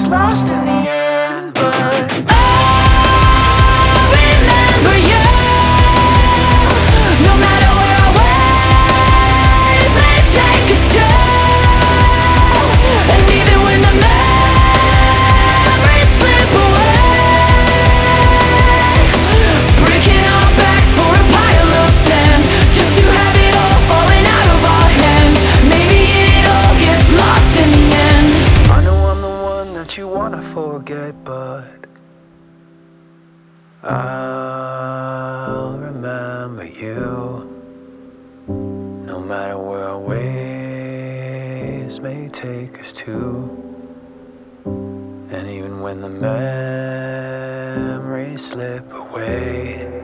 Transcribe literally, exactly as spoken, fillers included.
lost in the end. But I'll remember you, no matter where our ways may take us to. And even when the memories slip away, breaking our backs for a pile of sand, just to have it all falling out of our hands. Maybe it all gets lost in the end. I know I'm the one that you wanna forget, but I'll remember you, no matter where our ways may take us to. And even when the memories slip away,